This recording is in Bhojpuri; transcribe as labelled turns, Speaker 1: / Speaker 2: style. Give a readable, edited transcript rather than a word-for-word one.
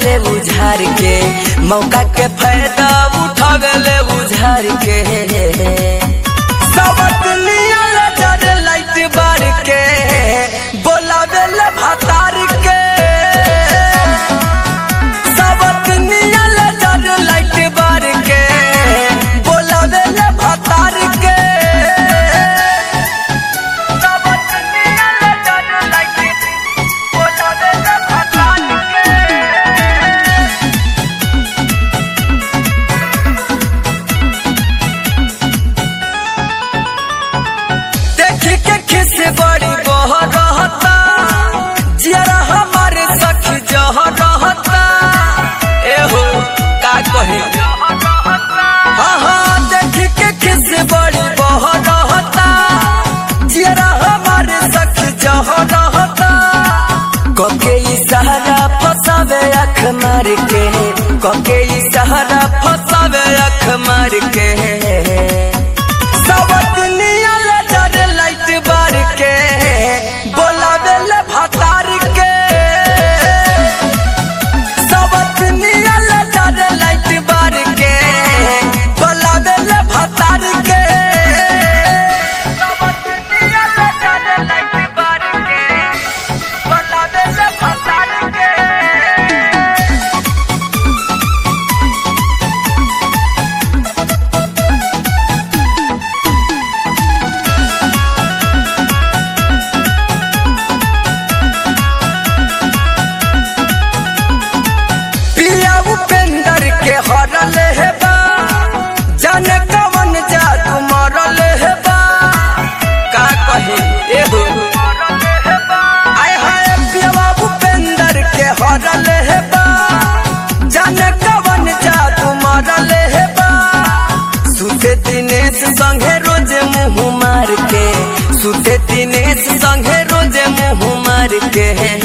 Speaker 1: ले उझार के, मौका के फायदा उठावे ले उझार के। सबक नियल जरे लाइट बार के, बोलावे ले भातार के। सबक नियल जरे लाइट बार के, बोलावे ले भातार के। सबक नियल जरे लाइट, बोलावे ले भातार के। देखी के खिस बड़ी बह रहता, जियरा हमारे सखी जह रहता। एहो का कहे, हाँ हाँ देखी के खिस बड़ी बह रहता, जियरा हमारे सखी जह रहता। कके इशारा फसावे अख मार के, कके इशारा फसावे अख मार के। सबक नियल जरे लाइट बार के, बोलावे ले भातार के। सबक नियल जरे लाइट बार के, बोलावे ले भातार के। सबक नियल जरे लाइट बार के, बोलावे ले भातार के। पिया उपेंद्र के हरल है बा, जाने कवन जादू मरल है बा। का कहे एहो, आय हाय पिया उपेंद्र के हरल है बा, जाने कवन जादू मरल है बा। सुते दिनेश संगे रोज मुँह मार के, सुते दिनेश संगे रोज मुँह मार के।